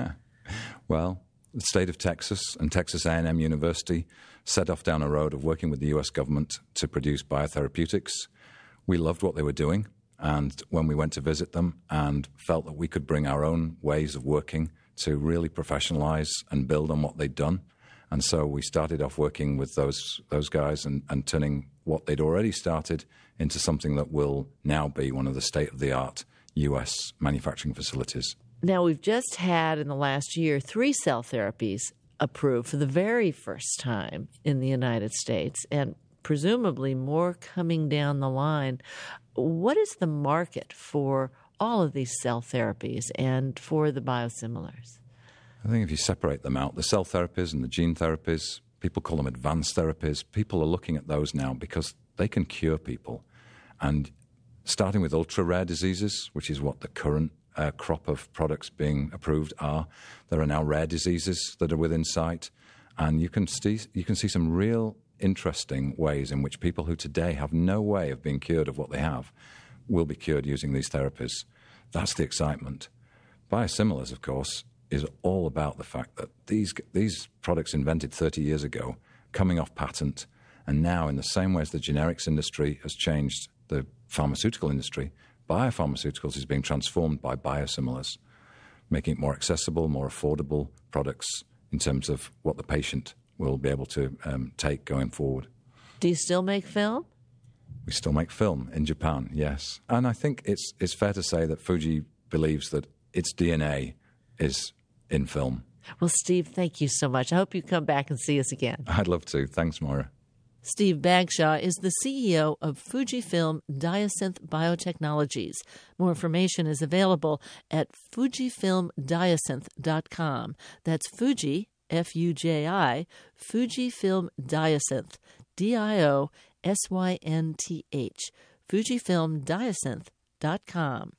Well, the state of Texas and Texas A and M University set off down a road of working with the U S government to produce biotherapeutics. We loved what they were doing, and when we went to visit them and felt that we could bring our own ways of working to really professionalize and build on what they'd done. And so we started off working with those those guys and, and turning what they'd already started into something that will now be one of the state-of-the-art U S manufacturing facilities. Now, we've just had in the last year three cell therapies approved for the very first time in the United States, and presumably more coming down the line. What is the market for all of these cell therapies and for the biosimilars? I think if you separate them out, the cell therapies and the gene therapies, people call them advanced therapies. People are looking at those now because they can cure people. And starting with ultra-rare diseases, which is what the current uh, crop of products being approved are, there are now rare diseases that are within sight. And you can see, you can see some real interesting ways in which people who today have no way of being cured of what they have will be cured using these therapies. That's the excitement. Biosimilars, of course, is all about the fact that these these products invented thirty years ago, coming off patent, and now in the same way as the generics industry has changed the pharmaceutical industry, biopharmaceuticals is being transformed by biosimilars, making it more accessible, more affordable products in terms of what the patient will be able to um, take going forward. Do you still make film? We still make film in Japan, yes. And I think it's it's fair to say that Fuji believes that its D N A is in film. Well, Steve, thank you so much. I hope you come back and see us again. I'd love to. Thanks, Maura. Steve Bagshaw is the C E O of Fujifilm Diosynth Biotechnologies. More information is available at fujifilm diosynth dot com. That's Fuji, F U J I, Fujifilm Diosynth, D I O S Y N T H, fujifilm diosynth dot com.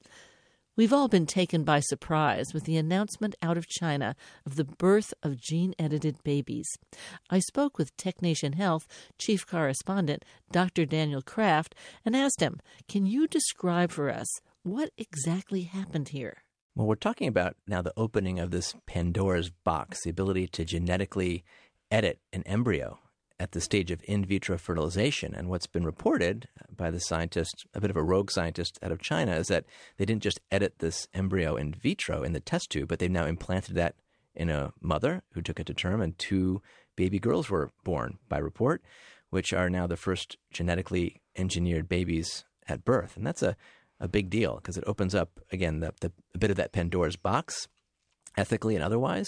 We've all been taken by surprise with the announcement out of China of the birth of gene-edited babies. I spoke with TechNation Health chief correspondent Doctor Daniel Kraft and asked him, can you describe for us what exactly happened here? Well, we're talking about now the opening of this Pandora's box, the ability to genetically edit an embryo at the stage of in vitro fertilization. And what's been reported by the scientist, a bit of a rogue scientist out of China, is that they didn't just edit this embryo in vitro in the test tube, but they've now implanted that in a mother who took it to term, and two baby girls were born by report, which are now the first genetically engineered babies at birth. And that's a, a big deal because it opens up, again, the, the, a bit of that Pandora's box, ethically and otherwise,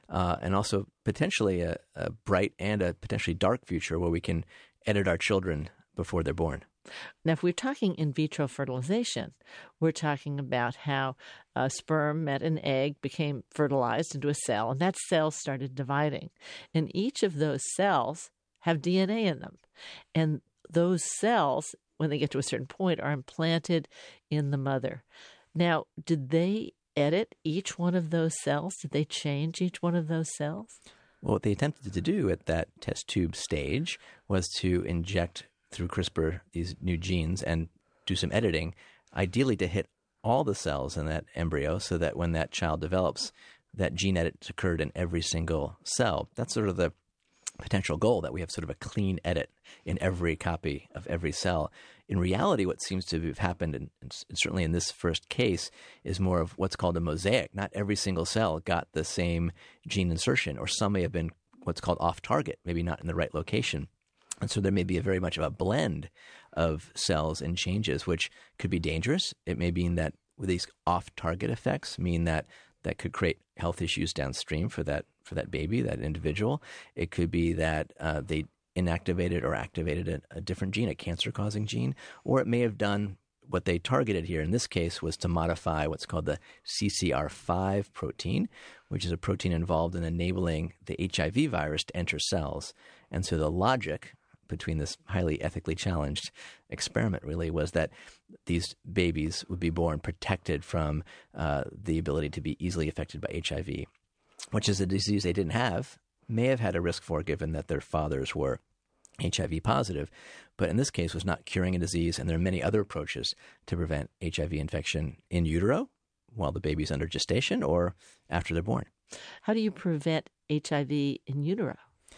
uh, and also potentially a, a bright and a potentially dark future where we can edit our children before they're born. Now, if we're talking in vitro fertilization, we're talking about how a sperm met an egg, became fertilized into a cell, and that cell started dividing. And each of those cells have D N A in them. And those cells, when they get to a certain point, are implanted in the mother. Now, did they edit each one of those cells? Did they change each one of those cells? Well, what they attempted to do at that test tube stage was to inject through CRISPR these new genes and do some editing, ideally to hit all the cells in that embryo so that when that child develops, that gene edit occurred in every single cell. That's sort of the potential goal, that we have sort of a clean edit in every copy of every cell. In reality, what seems to have happened, and certainly in this first case, is more of what's called a mosaic. Not every single cell got the same gene insertion, or some may have been what's called off-target, maybe not in the right location. And so there may be a very much of a blend of cells and changes, which could be dangerous. It may mean that with these off-target effects mean that that could create health issues downstream for that for that baby, that individual. It could be that uh, they inactivated or activated a, a different gene, a cancer-causing gene, or it may have done what they targeted here in this case was to modify what's called the C C R five protein, which is a protein involved in enabling the H I V virus to enter cells. And so the logic between this highly ethically challenged experiment really was that these babies would be born protected from uh, the ability to be easily affected by H I V, which is a disease they didn't have, may have had a risk for given that their fathers were H I V positive, but in this case was not curing a disease. And there are many other approaches to prevent H I V infection in utero while the baby's under gestation or after they're born. How do you prevent H I V in utero?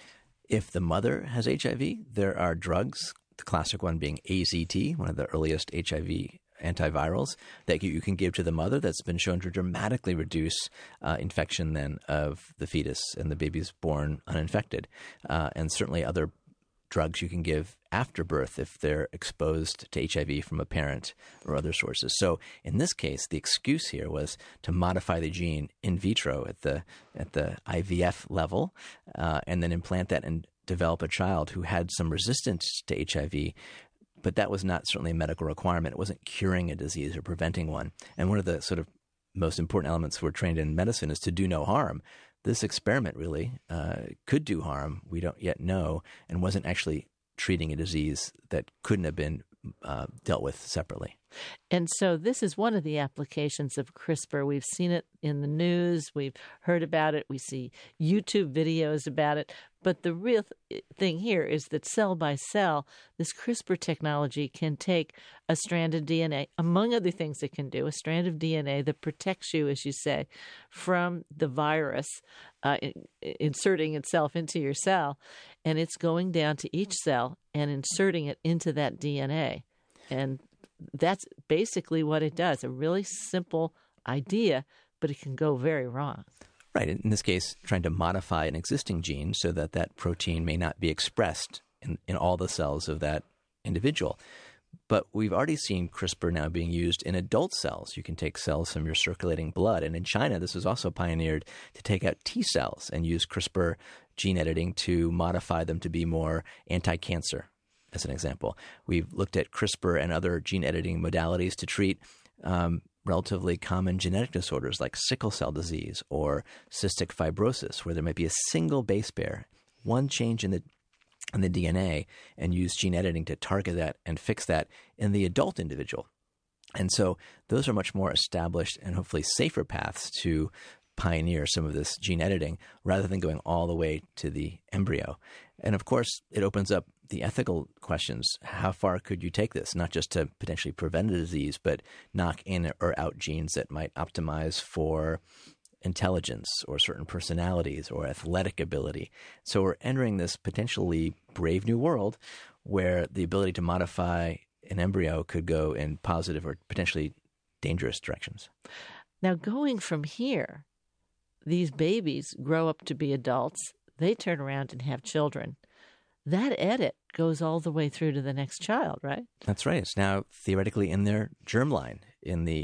If the mother has H I V, there are drugs, the classic one being A Z T, one of the earliest H I V antivirals, that you can give to the mother that's been shown to dramatically reduce uh, infection then of the fetus, and the baby's born uninfected. Uh, and certainly other drugs you can give after birth if they're exposed to H I V from a parent or other sources. So in this case, the excuse here was to modify the gene in vitro at the at the I V F level, uh, and then implant that and develop a child who had some resistance to H I V. But that was not certainly a medical requirement. It wasn't curing a disease or preventing one. And one of the sort of most important elements we're trained in medicine is to do no harm. This experiment really uh, could do harm, we don't yet know, and wasn't actually treating a disease that couldn't have been uh, dealt with separately. And so this is one of the applications of CRISPR. We've seen it in the news. We've heard about it. We see YouTube videos about it. But the real th- thing here is that cell by cell, this CRISPR technology can take a strand of D N A, among other things it can do, a strand of D N A that protects you, as you say, from the virus uh, in- inserting itself into your cell. And it's going down to each cell and inserting it into that D N A. And that's basically what it does. A really simple idea, but it can go very wrong. Right. In this case, trying to modify an existing gene so that that protein may not be expressed in, in all the cells of that individual. But we've already seen CRISPR now being used in adult cells. You can take cells from your circulating blood. And in China, this was also pioneered to take out T cells and use CRISPR gene editing to modify them to be more anti-cancer, as an example. We've looked at CRISPR and other gene editing modalities to treat um, relatively common genetic disorders like sickle cell disease or cystic fibrosis, where there might be a single base pair, one change in the in the D N A, and use gene editing to target that and fix that in the adult individual. And so those are much more established and hopefully safer paths to pioneer some of this gene editing rather than going all the way to the embryo. And of course, it opens up the ethical questions. How far could you take this? Not just to potentially prevent a disease, but knock in or out genes that might optimize for intelligence or certain personalities or athletic ability. So we're entering this potentially brave new world where the ability to modify an embryo could go in positive or potentially dangerous directions. Now, going from here, these babies grow up to be adults. They turn around and have children. That edit goes all the way through to the next child, right? That's right. It's now theoretically in their germline, in the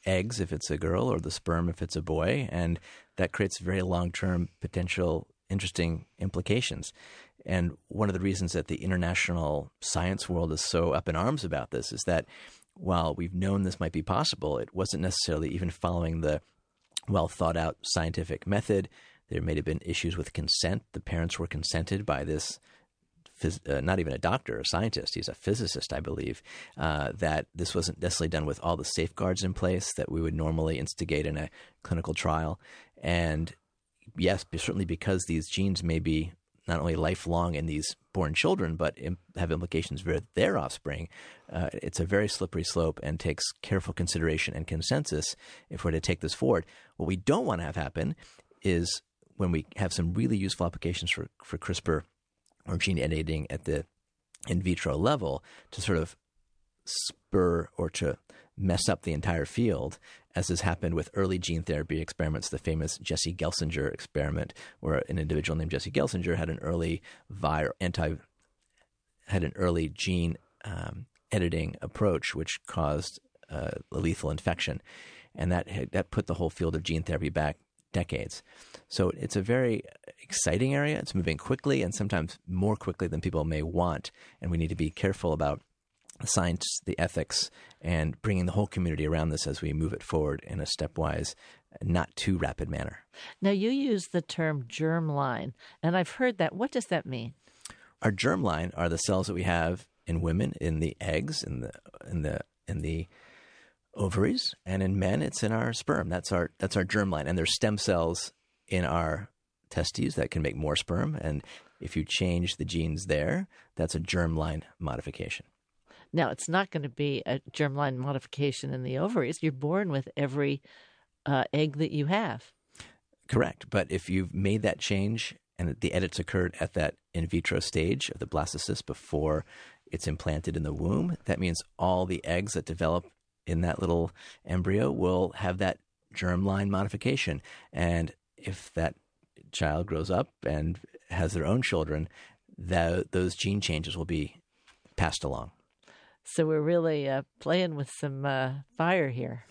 eggs if it's a girl or the sperm if it's a boy, and that creates very long-term potential interesting implications. And one of the reasons that the international science world is so up in arms about this is that while we've known this might be possible, it wasn't necessarily even following the well-thought-out scientific method. There may have been issues with consent. The parents were consented by this, phys- uh, not even a doctor, a scientist, he's a physicist, I believe, uh, that this wasn't necessarily done with all the safeguards in place that we would normally instigate in a clinical trial. And yes, certainly because these genes may be not only lifelong in these born children, but im- have implications for their offspring, uh, it's a very slippery slope and takes careful consideration and consensus if we're to take this forward. What we don't want to have happen is when we have some really useful applications for, for CRISPR or gene editing at the in vitro level to sort of spur or to mess up the entire field, as has happened with early gene therapy experiments, the famous Jesse Gelsinger experiment, where an individual named Jesse Gelsinger had an early vir- anti had an early gene um, editing approach, which caused uh, a lethal infection, and that had, that put the whole field of gene therapy back decades. So it's a very exciting area. It's moving quickly, and sometimes more quickly than people may want, and we need to be careful about the science, the ethics, and bringing the whole community around this as we move it forward in a stepwise, not too rapid manner. Now, you use the term germline, and I've heard that. What does that mean? Our germline are the cells that we have in women, in the eggs, in the in the in the ovaries, and in men, it's in our sperm. That's our that's our germline, and there's stem cells in our testes that can make more sperm, and if you change the genes there, that's a germline modification. Now, it's not going to be a germline modification in the ovaries. You're born with every uh, egg that you have. Correct. But if you've made that change and the edits occurred at that in vitro stage of the blastocyst before it's implanted in the womb, that means all the eggs that develop in that little embryo will have that germline modification. And if that child grows up and has their own children, that, those gene changes will be passed along. So we're really uh, playing with some uh, fire here,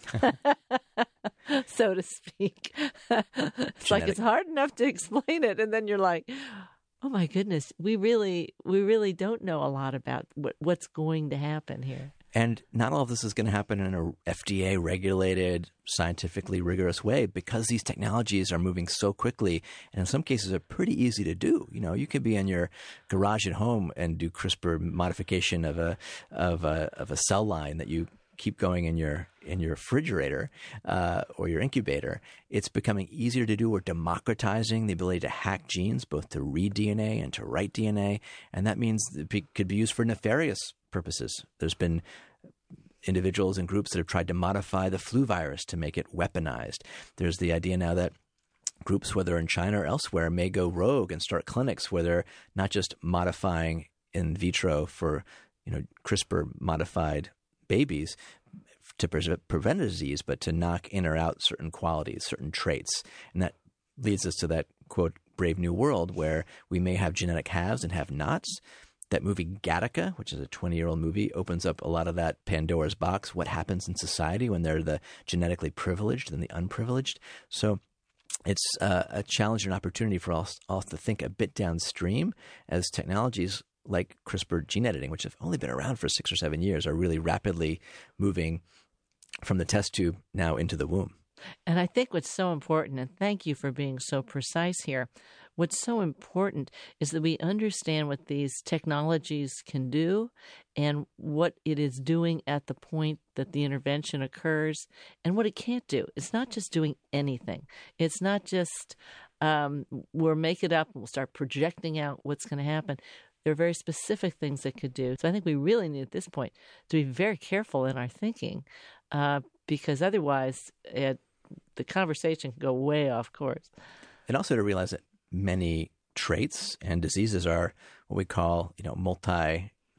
so to speak. It's Genetic. Like it's hard enough to explain it, and then you're like, "Oh my goodness, we really, we really don't know a lot about what, what's going to happen here." And not all of this is going to happen in a F D A-regulated, scientifically rigorous way because these technologies are moving so quickly, and in some cases are pretty easy to do. You know, you could be in your garage at home and do CRISPR modification of a of a of a cell line that you keep going in your in your refrigerator uh, or your incubator. It's becoming easier to do. We're democratizing the ability to hack genes, both to read D N A and to write D N A, and that means it could be used for nefarious purposes. There's been individuals and groups that have tried to modify the flu virus to make it weaponized. There's the idea now that groups, whether in China or elsewhere, may go rogue and start clinics where they're not just modifying in vitro for, you know, CRISPR modified babies to pre- prevent a disease, but to knock in or out certain qualities, certain traits. And that leads us to that, quote, Brave New World, where we may have genetic haves and have-nots. That movie Gattaca, which is a twenty-year-old movie, opens up a lot of that Pandora's box. What happens in society when they're the genetically privileged and the unprivileged? So it's uh, a challenge and opportunity for us all to think a bit downstream as technologies like CRISPR gene editing, which have only been around for six or seven years, are really rapidly moving from the test tube now into the womb. And I think what's so important, and thank you for being so precise here, what's so important is that we understand what these technologies can do and what it is doing at the point that the intervention occurs and what it can't do. It's not just doing anything. It's not just um, we'll make it up and we'll start projecting out what's going to happen. There are very specific things that could do. So I think we really need at this point to be very careful in our thinking uh, because otherwise it, the conversation can go way off course. And also to realize that many traits and diseases are what we call, you know,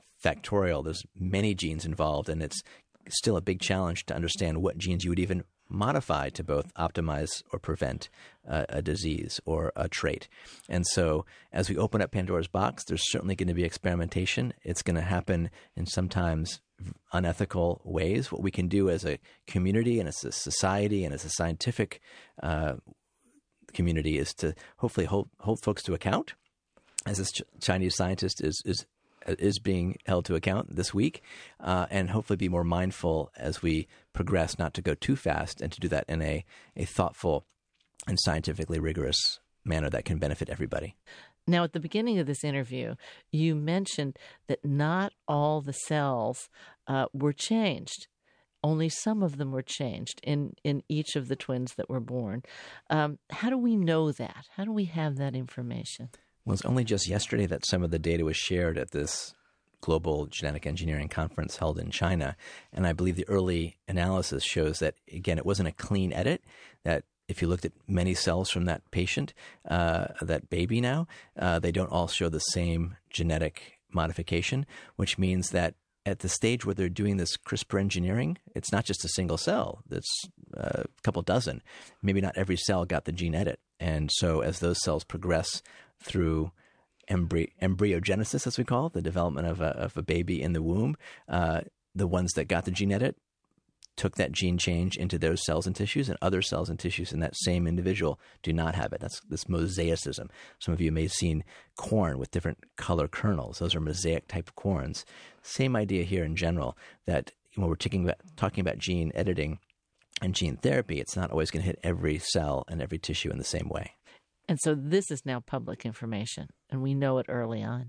multifactorial. There's many genes involved, and it's still a big challenge to understand what genes you would even modify to both optimize or prevent uh, a disease or a trait. And so as we open up Pandora's box, there's certainly going to be experimentation. It's going to happen in sometimes unethical ways. What we can do as a community and as a society and as a scientific uh, community is to hopefully hold, hold folks to account, as this Ch- Chinese scientist is is is being held to account this week, uh, and hopefully be more mindful as we progress, not to go too fast, and to do that in a, a thoughtful and scientifically rigorous manner that can benefit everybody. Now, at the beginning of this interview, you mentioned that not all the cells uh, were changed. Only some of them were changed in, in each of the twins that were born. Um, how do we know that? How do we have that information? Well, it's only just yesterday that some of the data was shared at this global genetic engineering conference held in China. And I believe the early analysis shows that, again, it wasn't a clean edit, that if you looked at many cells from that patient, uh, that baby now, uh, they don't all show the same genetic modification, which means that at the stage where they're doing this CRISPR engineering, it's not just a single cell. It's uh, a couple dozen. Maybe not every cell got the gene edit. And so as those cells progress through embry- embryogenesis, as we call it, the development of a, of a baby in the womb, uh, the ones that got the gene edit took that gene change into those cells and tissues, and other cells and tissues in that same individual do not have it. That's this mosaicism. Some of you may have seen corn with different color kernels. Those are mosaic type corns. Same idea here in general, that when we're talking about, talking about gene editing and gene therapy, it's not always going to hit every cell and every tissue in the same way. And so this is now public information, and we know it early on.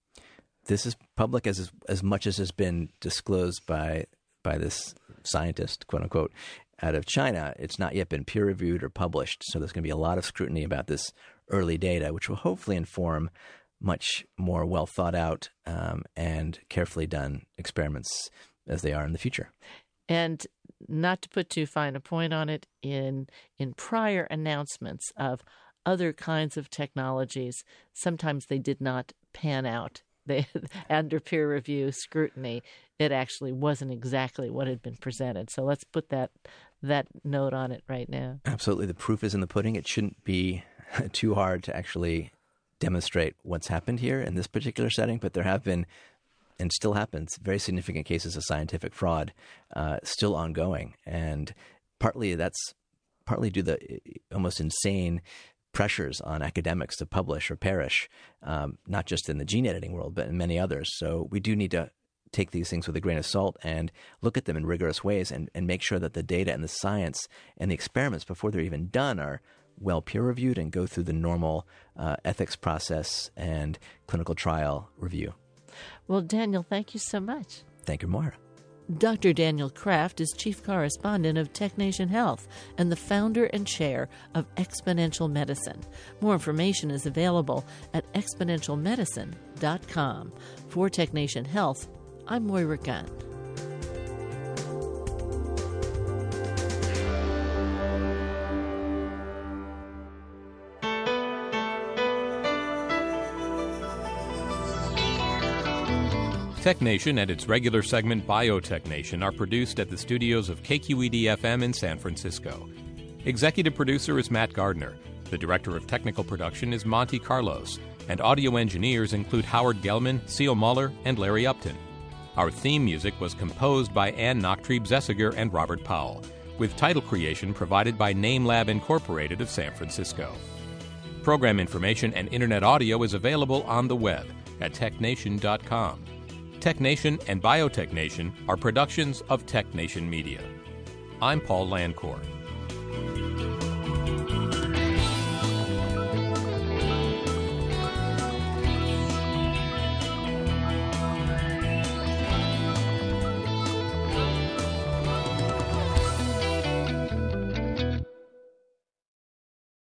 This is public as as much as has been disclosed by by this scientist, quote unquote, out of China. It's not yet been peer reviewed or published, so there's going to be a lot of scrutiny about this early data, which will hopefully inform much more well thought out um, and carefully done experiments as they are in the future. And not to put too fine a point on it, in in prior announcements of other kinds of technologies, sometimes they did not pan out. They, under peer review scrutiny, it actually wasn't exactly what had been presented. So let's put that that note on it right now. Absolutely. The proof is in the pudding. It shouldn't be too hard to actually demonstrate what's happened here in this particular setting, but there have been, and still happens, very significant cases of scientific fraud uh, still ongoing. And partly that's partly due to the almost insane pressures on academics to publish or perish, um, not just in the gene editing world, but in many others. So we do need to take these things with a grain of salt and look at them in rigorous ways, and, and make sure that the data and the science and the experiments before they're even done are well peer-reviewed and go through the normal uh, ethics process and clinical trial review. Well, Daniel, thank you so much. Thank you, Moira. Doctor Daniel Kraft is Chief Correspondent of TechNation Health and the founder and chair of Exponential Medicine. More information is available at exponential medicine dot com. For TechNation Health, I'm Moira Gunn. TechNation and its regular segment BiotechNation are produced at the studios of K Q E D F M in San Francisco. Executive producer is Matt Gardner. The director of technical production is Monty Carlos. And audio engineers include Howard Gelman, Seal Muller, and Larry Upton. Our theme music was composed by Ann Nachtrieb-Zessiger and Robert Powell, with title creation provided by NameLab Incorporated of San Francisco. Program information and internet audio is available on the web at tech nation dot com. TechNation and BiotechNation are productions of TechNation Media. I'm Paul Landcore.